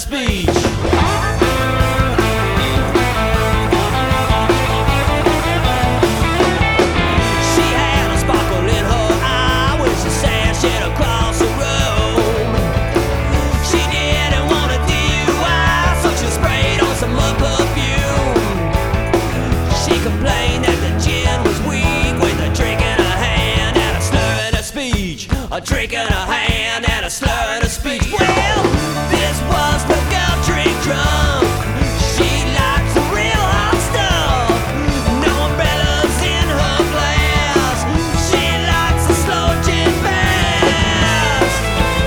speech. She had a sparkle in her eye when she sashed across the room. She didn't want a DUI, so she sprayed on some mud perfume. She complained that the gin was weak, with a drink in her hand and a slur in her speech. A drink in her hand and a slur in her speech. Well, this was the girl drink drunk. She likes the real hot stuff. No umbrellas in her glass. She likes the slow gin fast.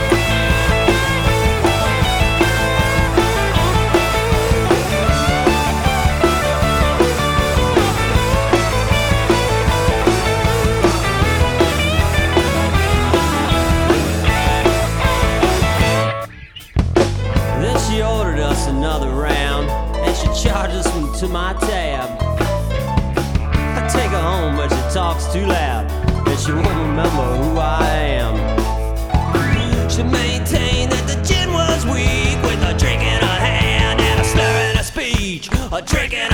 Then she ordered us another round, and she charged us to my tab. I take her home, but she talks too loud, and she won't remember who I am. She maintained that the gin was weak, with a drink in her hand and a slur in her speech. A drink in